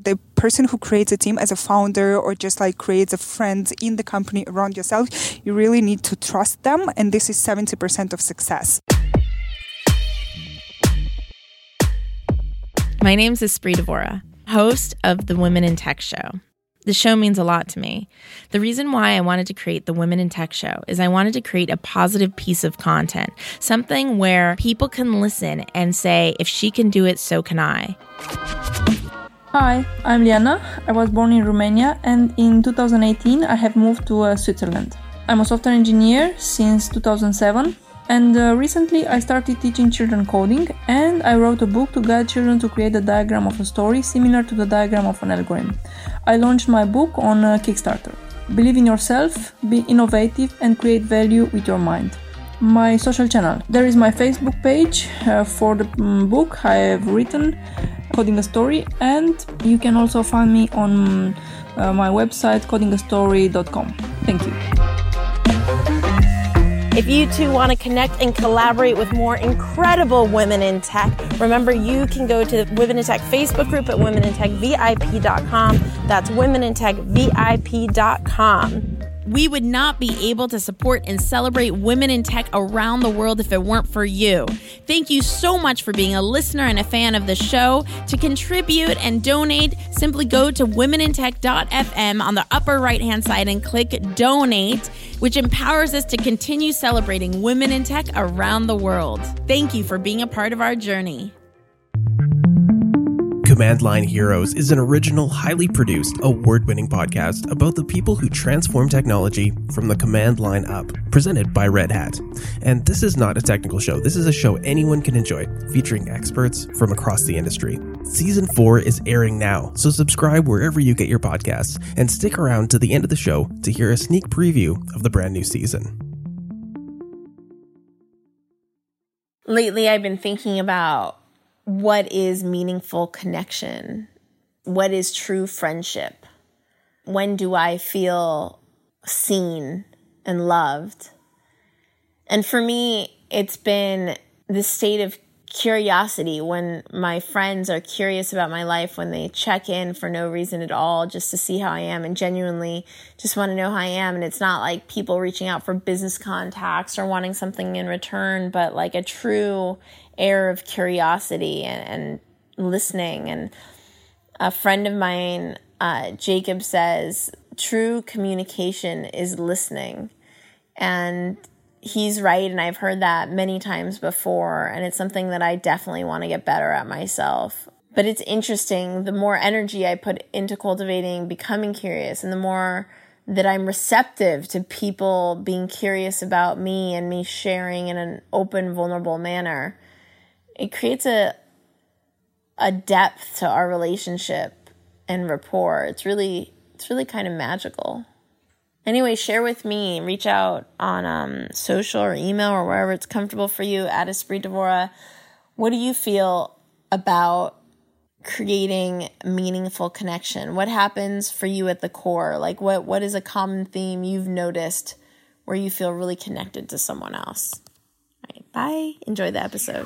the person who creates a team as a founder or just like creates a friend in the company around yourself, you really need to trust them. And this is 70% of success. My name's Espree Devora, host of the Women in Tech Show. The show means a lot to me. The reason why I wanted to create the Women in Tech Show is I wanted to create a positive piece of content, something where people can listen and say, if she can do it, so can I. Hi, I'm Liana. I was born in Romania, and in 2018 I have moved to Switzerland. I'm a software engineer since 2007. And recently I started teaching children coding, and I wrote a book to guide children to create a diagram of a story similar to the diagram of an algorithm. I launched my book on Kickstarter. Believe in yourself, be innovative, and create value with your mind. My social channel. There is my Facebook page for the book I have written, Coding a Story, and you can also find me on my website, codingastory.com. Thank you. If you too want to connect and collaborate with more incredible women in tech, remember you can go to the Women in Tech Facebook group at womenintechvip.com. That's womenintechvip.com. We would not be able to support and celebrate women in tech around the world if it weren't for you. Thank you so much for being a listener and a fan of the show. To contribute and donate, simply go to womenintech.fm on the upper right-hand side and click Donate, which empowers us to continue celebrating women in tech around the world. Thank you for being a part of our journey. Command Line Heroes is an original, highly produced, award-winning podcast about the people who transform technology from the command line up, presented by Red Hat. And this is not a technical show. This is a show anyone can enjoy, featuring experts from across the industry. Season 4 is airing now, so subscribe wherever you get your podcasts, and stick around to the end of the show to hear a sneak preview of the brand new season. Lately, I've been thinking about what is meaningful connection? What is true friendship? When do I feel seen and loved? And for me, it's been this state of curiosity when my friends are curious about my life, when they check in for no reason at all, just to see how I am and genuinely just want to know how I am. And it's not like people reaching out for business contacts or wanting something in return, but like a true air of curiosity and listening. And a friend of mine, Jacob, says true communication is listening. And he's right, and I've heard that many times before, and it's something that I definitely want to get better at myself. But it's interesting, the more energy I put into cultivating becoming curious, and the more that I'm receptive to people being curious about me and me sharing in an open, vulnerable manner, it creates a depth to our relationship and rapport. It's really kind of magical. Anyway, share with me. Reach out on social or email or wherever it's comfortable for you at Espree Devora. What do you feel about creating meaningful connection? What happens for you at the core? Like what is a common theme you've noticed where you feel really connected to someone else? All right, bye. Enjoy the episode.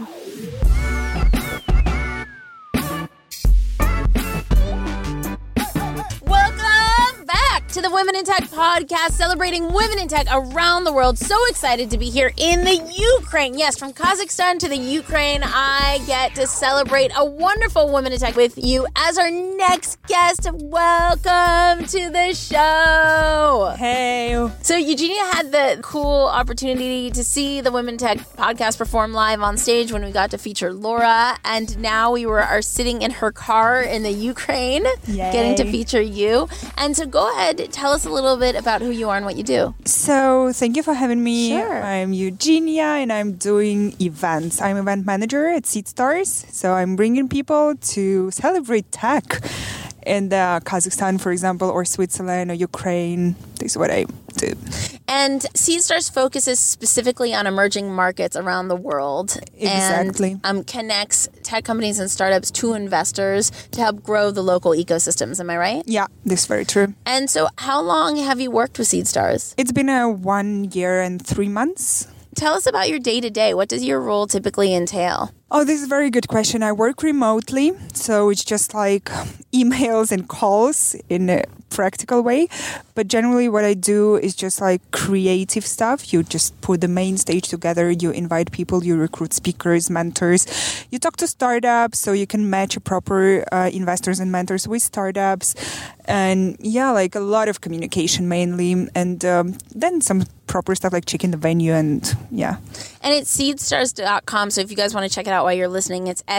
To the Women in Tech podcast, celebrating women in tech around the world. So excited to be here in the Ukraine. Yes, from Kazakhstan to the Ukraine, I get to celebrate a wonderful Women in Tech with you as our next guest. Welcome to the show. Hey. So Eugenia had the cool opportunity to see the Women in Tech podcast perform live on stage when we got to feature Laura, and now we are sitting in her car in the Ukraine, getting to feature you. And so go ahead, tell us a little bit about who you are and what you do. So thank you for having me. Sure. I'm Eugenia and I'm doing events. I'm event manager at SeedStars. So I'm bringing people to celebrate tech in Kazakhstan, for example, or Switzerland or Ukraine. This is what I do. And SeedStars focuses specifically on emerging markets around the world. Exactly. And connects tech companies and startups to investors to help grow the local ecosystems. Am I right? Yeah, this is very true. And so how long have you worked with SeedStars? It's been 1 year and 3 months. Tell us about your day-to-day. What does your role typically entail? Oh, this is a very good question. I work remotely, so it's just like emails and calls in a practical way. But generally what I do is just like creative stuff. You just put the main stage together, you invite people, you recruit speakers, mentors, you talk to startups so you can match proper investors and mentors with startups. And yeah, like a lot of communication mainly. And then some proper stuff like checking the venue and yeah. And it's seedstars.com. So if you guys want to check it out while you're listening, it's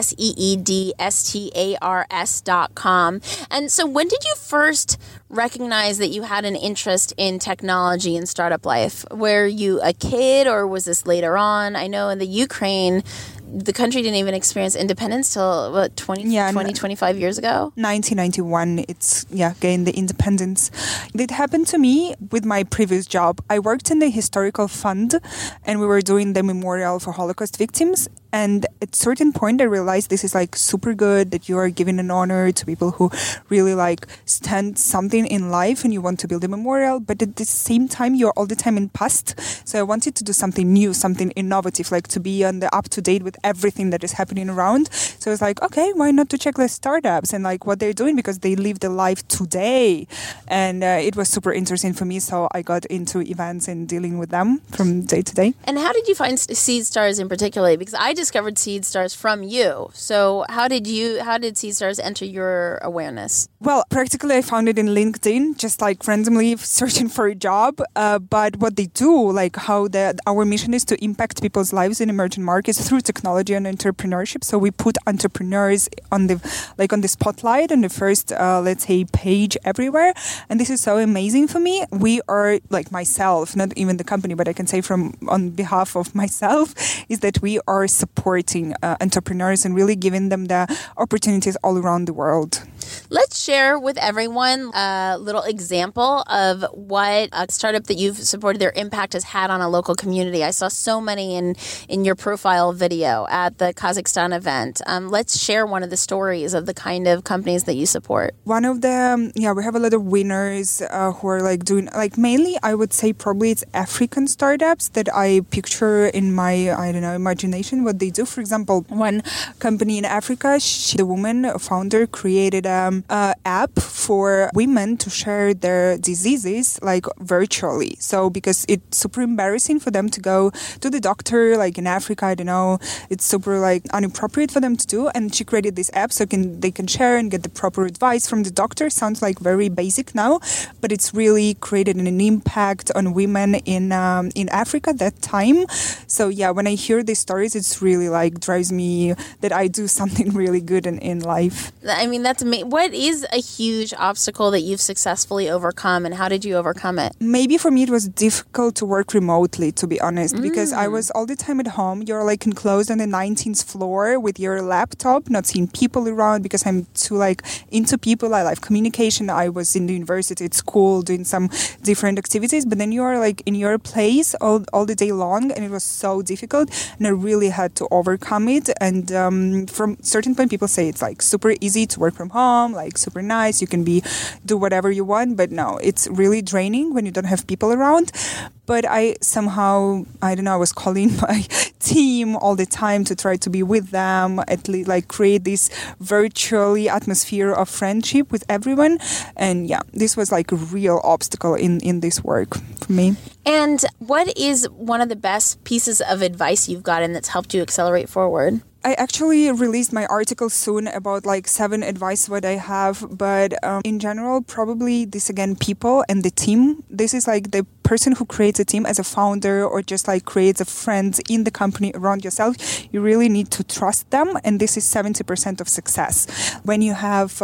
seedstars.com. And so when did you first recognize that you had an interest in technology and startup life? Were you a kid or was this later on? I know in the Ukraine, the country didn't even experience independence till what, 25 years ago? 1991, it's gained the independence. It happened to me with my previous job. I worked in the historical fund and we were doing the memorial for Holocaust victims. And at a certain point, I realized this is like super good that you are giving an honor to people who really like stand something in life and you want to build a memorial. But at the same time, you're all the time in past. So I wanted to do something new, something innovative, like to be on the up to date with everything that is happening around. So I was like, okay, why not to check the startups and like what they're doing because they live the life today. And it was super interesting for me. So I got into events and dealing with them from day to day. And how did you find SeedStars in particular? Because I discovered SeedStars from you. So how did SeedStars enter your awareness? Well, practically I found it in LinkedIn, just like randomly searching for a job. But what they do, like how our mission is to impact people's lives in emerging markets through technology and entrepreneurship. So we put entrepreneurs on the spotlight on the first, let's say, page everywhere. And this is so amazing for me. We are like myself, not even the company, but I can say on behalf of myself, is that we are supporting entrepreneurs and really giving them the opportunities all around the world. Let's share with everyone a little example of what a startup that you've supported, their impact has had on a local community. I saw so many in your profile video at the Kazakhstan event. Let's share one of the stories of the kind of companies that you support. One of them, we have a lot of winners who are like doing, like mainly I would say probably it's African startups that I picture in my, imagination what they do. For example, one company in Africa, the woman founder created an app for women to share their diseases like virtually. So because it's super embarrassing for them to go to the doctor, like in Africa, it's super like inappropriate for them to do. And she created this app so they can share and get the proper advice from the doctor. Sounds like very basic now, but it's really created an impact on women in Africa that time. So when I hear these stories, it's really like drives me that I do something really good in life. I mean, that's amazing. What is a huge obstacle that you've successfully overcome and how did you overcome it? Maybe for me it was difficult to work remotely, to be honest, because I was all the time at home. You're like enclosed on the 19th floor with your laptop, not seeing people around because I'm too like into people. I like communication. I was in the university, at school, doing some different activities, but then you are like in your place all the day long and it was so difficult and I really had to overcome it. And from certain point people say it's like super easy to work from home, like super nice, you can do whatever you want, but no, it's really draining when you don't have people around. But I somehow, I was calling my team all the time to try to be with them, at least like create this virtually atmosphere of friendship with everyone. And this was like a real obstacle in this work for me. And what is one of the best pieces of advice you've gotten that's helped you accelerate forward? I actually released my article soon about like 7 advice what I have, but in general, probably this again, people and the team. This is like the person who creates a team as a founder or just like creates a friend in the company around yourself. You really need to trust them. And this is 70% of success. When you have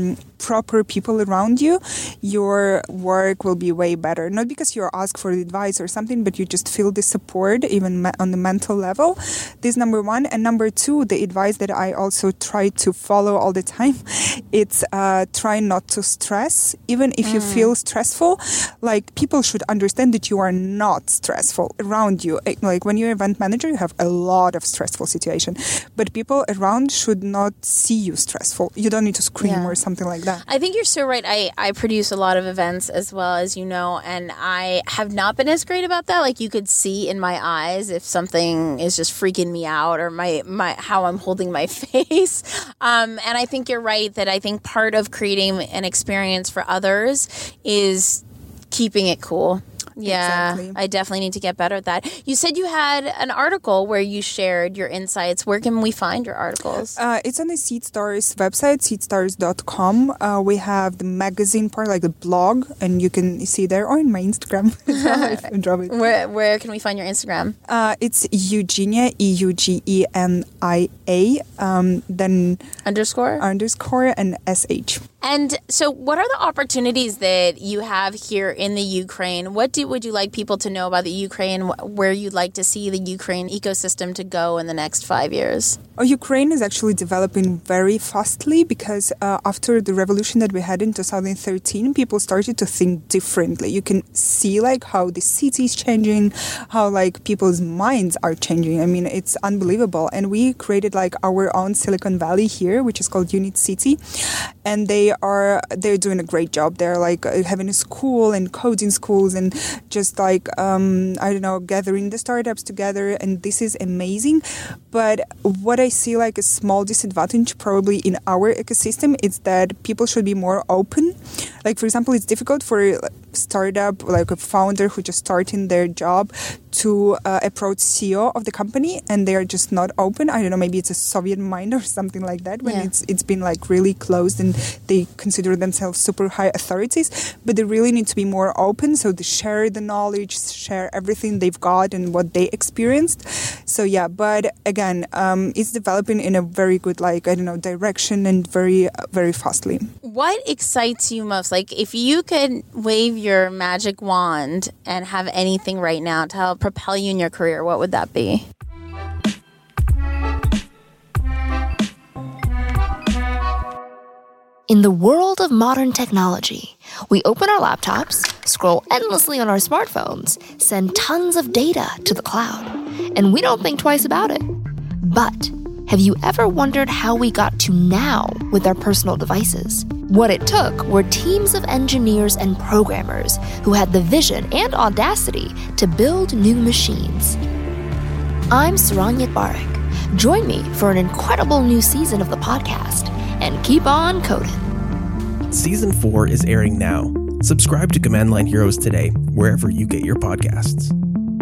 proper people around you, your work will be way better. Not because you're asked for advice or something, but you just feel the support even on the mental level. This is number 1. And number 2, the advice that I also try to follow all the time, it's try not to stress. Even if you feel stressful, like people should understand understand that you are not stressful around you. Like when you're event manager, you have a lot of stressful situation, but people around should not see you stressful. You don't need to scream or something like that. I think you're so right. I produce a lot of events as well, as you know, and I have not been as great about that. Like you could see in my eyes if something is just freaking me out or my how I'm holding my face. And I think you're right that I think part of creating an experience for others is keeping it cool. Yeah, exactly. I definitely need to get better at that. You said you had an article where you shared your insights. Where can we find your articles? It's on the SeedStars website, seedstars.com. We have the magazine part, like the blog, and you can see there, or in my Instagram. Where can we find your Instagram? It's Eugenia, EUGENIA, then underscore and SH. And so what are the opportunities that you have here in the Ukraine? What would you like people to know about the Ukraine, where you'd like to see the Ukraine ecosystem to go in the next 5 years? Ukraine is actually developing very fastly because after the revolution that we had in 2013, people started to think differently. You can see like how the city is changing, how like people's minds are changing. I mean, it's unbelievable. And we created like our own Silicon Valley here, which is called Unit City. And they're doing a great job. They're like having a school and coding schools and just like, gathering the startups together. And this is amazing. But what I see like a small disadvantage probably in our ecosystem is that people should be more open. Like, for example, it's difficult for a startup, like a founder who just starting their job, to approach CEO of the company, and they are just not open. I don't know, maybe it's a Soviet mind or something like that, when it's been like really closed and they consider themselves super high authorities, but they really need to be more open, so they share the knowledge, share everything they've got and what they experienced. So yeah, but again, it's developing in a very good, direction and very, very fastly. What excites you most? Like, if you could wave your magic wand and have anything right now to help propel you in your career, what would that be? In the world of modern technology, we open our laptops, scroll endlessly on our smartphones, send tons of data to the cloud, and we don't think twice about it. But have you ever wondered how we got to now with our personal devices? What it took were teams of engineers and programmers who had the vision and audacity to build new machines. I'm Saranyat Barak. Join me for an incredible new season of the podcast, and keep on coding. Season 4 is airing now. Subscribe to Command Line Heroes today, wherever you get your podcasts.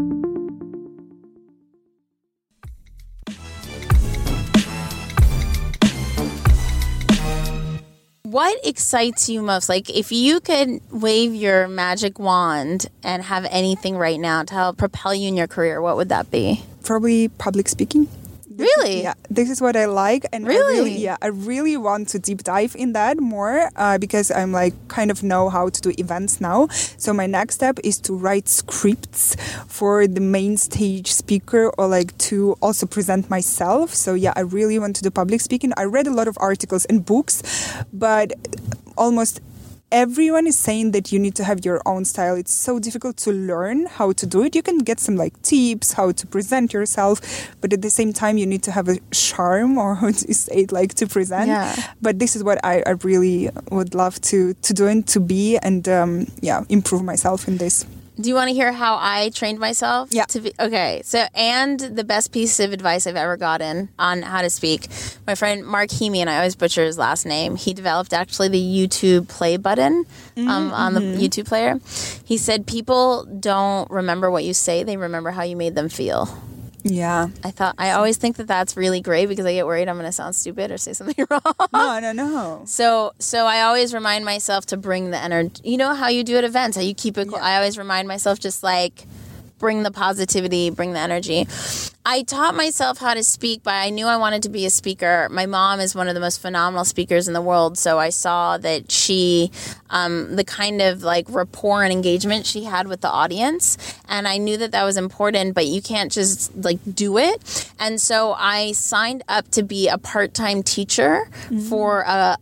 What excites you most? Like, if you could wave your magic wand and have anything right now to help propel you in your career, what would that be? Probably public speaking. Really? Yeah, this is what I like, and really? I really want to deep dive in that more because I'm like kind of know how to do events now. So my next step is to write scripts for the main stage speaker, or like to also present myself. So yeah, I really want to do public speaking. I read a lot of articles and books, but almost everyone is saying that you need to have your own style. It's so difficult to learn how to do it. You can get some like tips how to present yourself, but at the same time you need to have a charm, or how to say it, like to present. Yeah. But this is what I really would love to do and to be, and improve myself in this. Do you want to hear how I trained myself? Yeah. Okay. So, and the best piece of advice I've ever gotten on how to speak. My friend Mark Hemian, I always butcher his last name. He developed actually the YouTube play button on the YouTube player. He said people don't remember what you say; they remember how you made them feel. Yeah. I always think that that's really great, because I get worried I'm going to sound stupid or say something wrong. No. So I always remind myself to bring the energy. You know how you do at events, how you keep it cool. I always remind myself just like bring the positivity, bring the energy. I taught myself how to speak by, I knew I wanted to be a speaker. My mom is one of the most phenomenal speakers in the world. So I saw that she, the kind of like rapport and engagement she had with the audience. And I knew that that was important, but you can't just like do it. And so I signed up to be a part-time teacher for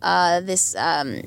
this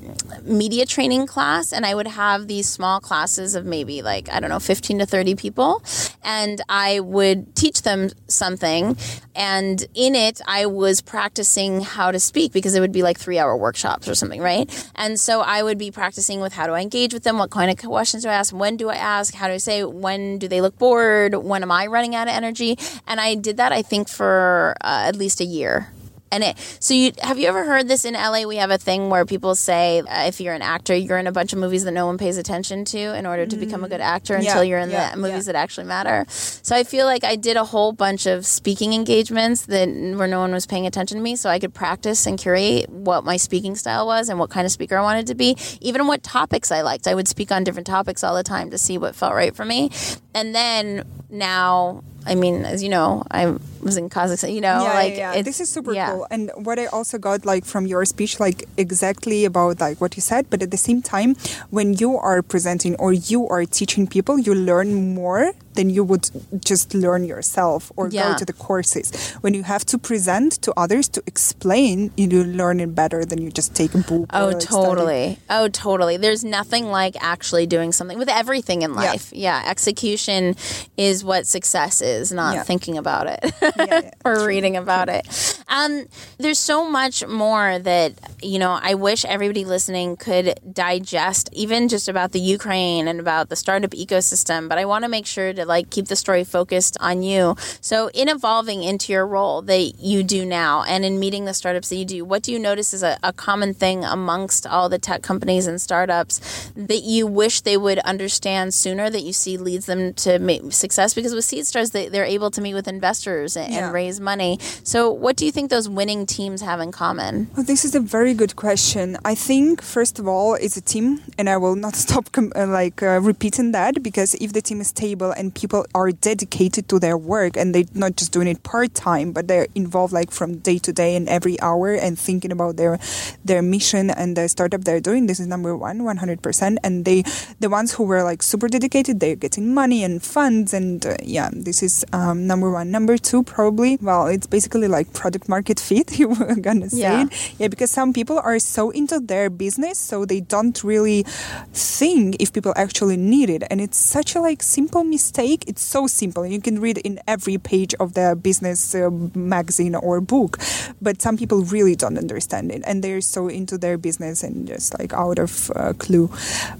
media training class. And I would have these small classes of maybe like, I don't know, 15 to 30 people. And I would teach them something, and in it I was practicing how to speak because it would be like 3-hour workshops or something, right? And so I would be practicing with how do I engage with them, what kind of questions do I ask, when do I ask, how do I say, when do they look bored, when am I running out of energy? And I did that, I think, for at least a year. And have you ever heard this in LA? We have a thing where people say if you're an actor, you're in a bunch of movies that no one pays attention to in order to become a good actor until you're in the movies that actually matter. So I feel like I did a whole bunch of speaking engagements where no one was paying attention to me, so I could practice and curate what my speaking style was and what kind of speaker I wanted to be, even what topics I liked. I would speak on different topics all the time to see what felt right for me. And then now, I mean, as you know, I was in Kazakhstan, This is super cool. And what I also got like from your speech, like exactly about like what you said, but at the same time, when you are presenting or you are teaching people, you learn more than you would just learn yourself or go to the courses. When you have to present to others to explain, you learn it better than you just take a book. Oh, totally. Oh, totally. There's nothing like actually doing something with everything in life. Yeah. Execution is what success is, not thinking about it or reading about it. There's so much more that, I wish everybody listening could digest, even just about the Ukraine and about the startup ecosystem. But I want to make sure to like keep the story focused on you. So in evolving into your role that you do now and in meeting the startups that you do, what do you notice is a common thing amongst all the tech companies and startups that you wish they would understand sooner, that you see leads them to success? Because with Seed Stars, they're able to meet with investors and raise money. So what do you think those winning teams have in common? Well, this is a very good question. I think, first of all, it's a team, and I will not stop repeating that, because if the team is stable and people are dedicated to their work and they're not just doing it part-time, but they're involved like from day to day and every hour and thinking about their mission and the startup they're doing, this is number one, 100%. And the ones who were like super dedicated, they're getting money and funds, and this is number one. Number two, probably, well, it's basically like product market fit, you were gonna say it. Yeah, because some people are so into their business, so they don't really think if people actually need it. And it's such a like simple mistake. It's so simple. You can read in every page of the business magazine or book. But some people really don't understand it. And they're so into their business and just like out of clue.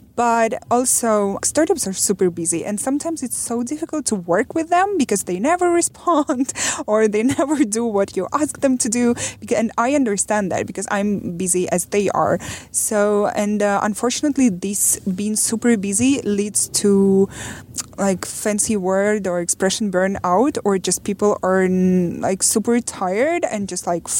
But also, startups are super busy, and sometimes it's so difficult to work with them because they never respond or they never do what you ask them to do. And I understand that because I'm busy as they are. So, and unfortunately, this being super busy leads to like fancy word or expression burnout, or just people are like super tired and just like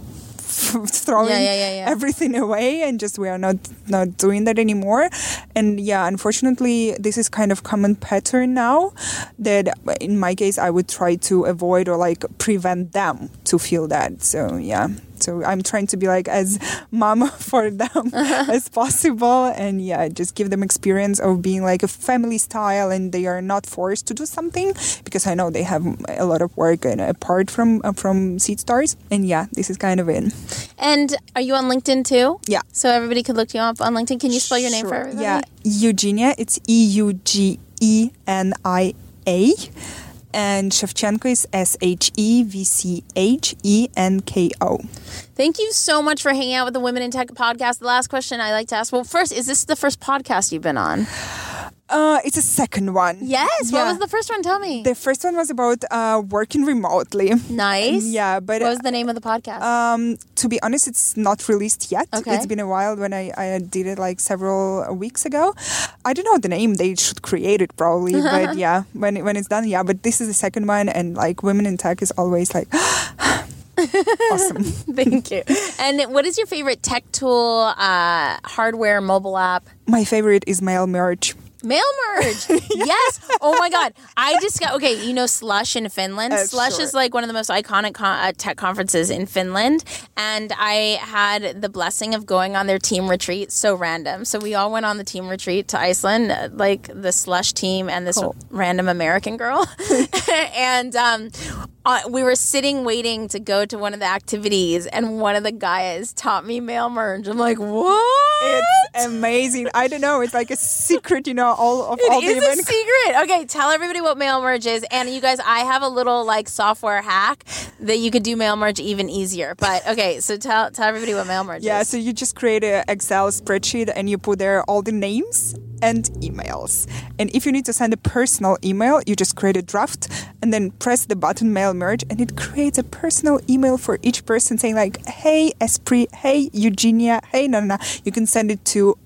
throwing everything away, and just we are not doing that anymore. And unfortunately, this is kind of common pattern now that in my case I would try to avoid or like prevent them to feel that. So I'm trying to be like as mama for them as possible, and just give them experience of being like a family style, and they are not forced to do something because I know they have a lot of work and apart from Seed Stars. And this is kind of it. And are you on LinkedIn too? Yeah. So everybody could look you up on LinkedIn. Can you spell your name for everybody? Yeah, Eugenia. It's EUGENIA. And Shevchenko is SHEVCHENKO. Thank you so much for hanging out with the Women in Tech podcast. The last question I like to ask, well, first, is this the first podcast you've been on? It's a second one. Yes? What was the first one? Tell me. The first one was about working remotely. Nice. Yeah, but... What was the name of the podcast? To be honest, it's not released yet. Okay. It's been a while when I did it like several weeks ago. I don't know the name. They should create it probably. But when it's done, But this is the second one, and like Women in Tech is always like... Awesome. Thank you. And what is your favorite tech tool, hardware, mobile app? My favorite is Mail Merge. Mail merge. Yes. Oh my God. I just got, okay, you know Slush in Finland? Slush is like one of the most iconic tech conferences in Finland. And I had the blessing of going on their team retreat. So random. So we all went on the team retreat to Iceland, like the Slush team and this random American girl. And we were sitting waiting to go to one of the activities, and one of the guys taught me mail merge. I'm like, what? It's amazing. I don't know. It's like a secret, all the It is a secret. Okay, tell everybody what mail merge is. And you guys, I have a little like software hack that you could do mail merge even easier. But okay, so tell everybody what mail merge is. Yeah, so you just create an Excel spreadsheet and you put there all the names and emails. And if you need to send a personal email, you just create a draft and then press the button mail merge, and it creates a personal email for each person saying like, hey, Esprit, hey, Eugenia, hey, no. You can send it to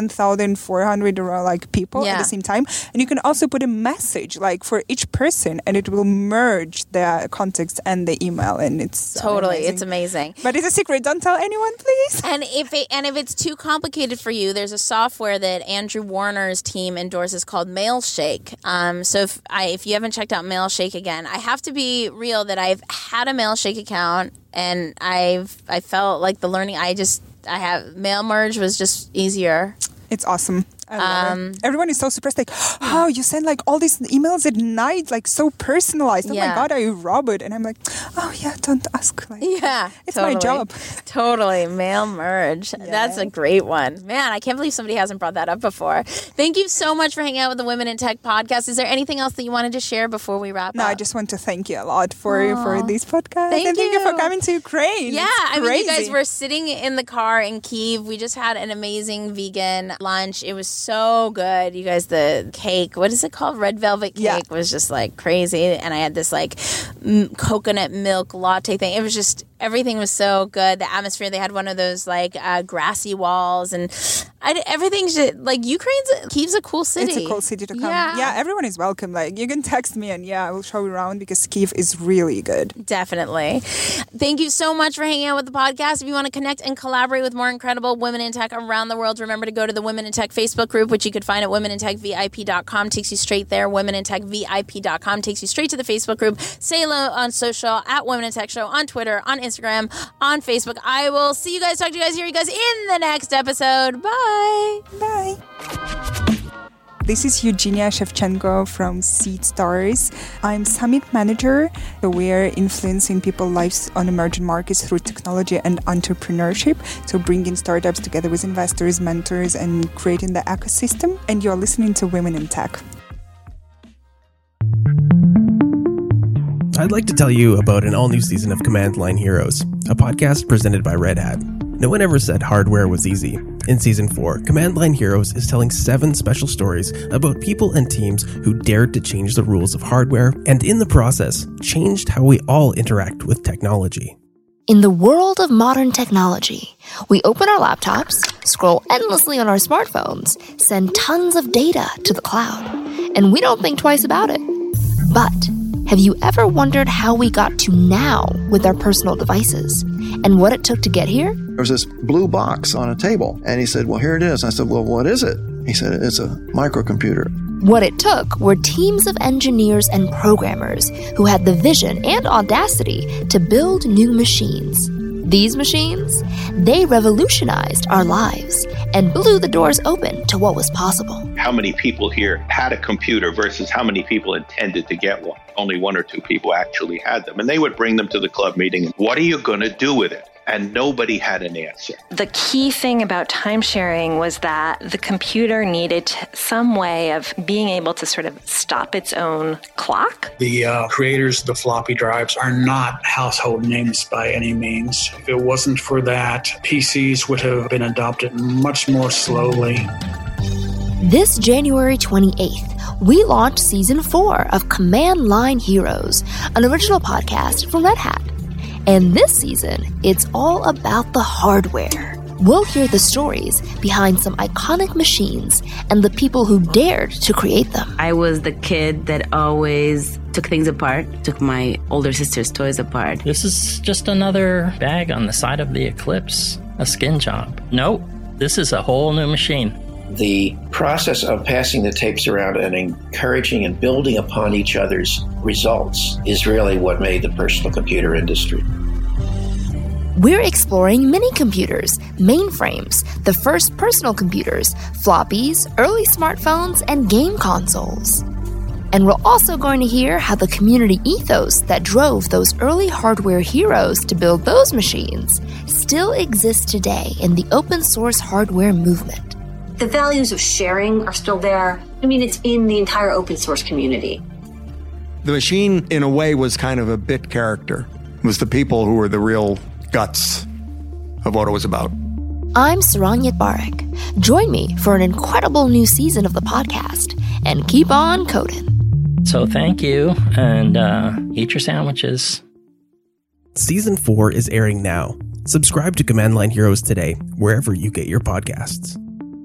1,400 like people at the same time, and you can also put a message like for each person, and it will merge the context and the email, and it's totally amazing. It's amazing. But it's a secret. Don't tell anyone, please. And if it's too complicated for you, there's a software that Andrew Warner's team endorses called Mailshake. So if you haven't checked out Mailshake again, I have to be real that I've had a Mailshake account, and I felt like the learning I have mail merge was just easier. It's awesome. I love it. Everyone is so surprised, like, oh, you send like all these emails at night, like so personalized. Oh my God, are you Robert? And I'm like, oh yeah, don't ask. Like, it's my job. Totally. Mail merge. Yeah. That's a great one. Man, I can't believe somebody hasn't brought that up before. Thank you so much for hanging out with the Women in Tech podcast. Is there anything else that you wanted to share before we wrap up? No, I just want to thank you a lot for this podcast. Thank you for coming to Ukraine. Yeah, I mean, you guys were sitting in the car in Kyiv. We just had an amazing vegan lunch. It was so good. You guys, the cake, what is it called? Red velvet cake was just like crazy. And I had this like coconut milk latte thing. It was just, everything was so good. The atmosphere, they had one of those like grassy walls, and everything's just, like Kyiv's a cool city. It's a cool city to come. Yeah, everyone is welcome. Like you can text me and I will show you around because Kyiv is really good. Definitely. Thank you so much for hanging out with the podcast. If you want to connect and collaborate with more incredible women in tech around the world, remember to go to the Women in Tech Facebook group, which you could find at womenintechvip.com. Takes you straight there. womenintechvip.com takes you straight to the Facebook group. Say hello on social at Women in Tech Show on Twitter, on Instagram, on Facebook. I will see you guys, talk to you guys, hear you guys in the next episode. Bye. Bye. This is Eugenia Shevchenko from SeedStars. I'm Summit Manager. So we're influencing people's lives on emerging markets through technology and entrepreneurship. So bringing startups together with investors, mentors, and creating the ecosystem. And you're listening to Women in Tech. I'd like to tell you about an all-new season of Command Line Heroes, a podcast presented by Red Hat. No one ever said hardware was easy. In Season 4, Command Line Heroes is telling 7 special stories about people and teams who dared to change the rules of hardware and, in the process, changed how we all interact with technology. In the world of modern technology, we open our laptops, scroll endlessly on our smartphones, send tons of data to the cloud, and we don't think twice about it. But have you ever wondered how we got to now with our personal devices and what it took to get here? There was this blue box on a table, and he said, well, here it is. I said, well, what is it? He said, it's a microcomputer. What it took were teams of engineers and programmers who had the vision and audacity to build new machines. These machines, they revolutionized our lives and blew the doors open to what was possible. How many people here had a computer versus how many people intended to get one? Only 1 or 2 people actually had them. And they would bring them to the club meeting. What are you going to do with it? And nobody had an answer. The key thing about time sharing was that the computer needed some way of being able to sort of stop its own clock. The creators of the floppy drives are not household names by any means. If it wasn't for that, PCs would have been adopted much more slowly. This January 28th, we launched Season 4 of Command Line Heroes, an original podcast from Red Hat. And this season, it's all about the hardware. We'll hear the stories behind some iconic machines and the people who dared to create them. I was the kid that always took things apart, took my older sister's toys apart. This is just another bag on the side of the Eclipse, a skin job. Nope, this is a whole new machine. The process of passing the tapes around and encouraging and building upon each other's results is really what made the personal computer industry. We're exploring mini computers, mainframes, the first personal computers, floppies, early smartphones, and game consoles. And we're also going to hear how the community ethos that drove those early hardware heroes to build those machines still exists today in the open source hardware movement. The values of sharing are still there. I mean, it's in the entire open source community. The machine, in a way, was kind of a bit character. It was the people who were the real guts of what it was about. I'm Saranyat Barak. Join me for an incredible new season of the podcast, and keep on coding. So thank you, and eat your sandwiches. Season 4 is airing now. Subscribe to Command Line Heroes today, wherever you get your podcasts.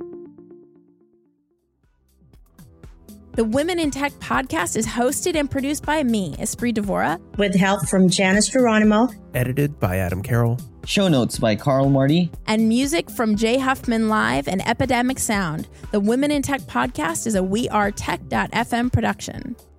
The Women in Tech podcast is hosted and produced by me, Esprit Devora, with help from Janice Geronimo. Edited by Adam Carroll. Show notes by Carl Marty. And music from Jay Huffman Live and Epidemic Sound. The Women in Tech podcast is a WeAreTech.fm production.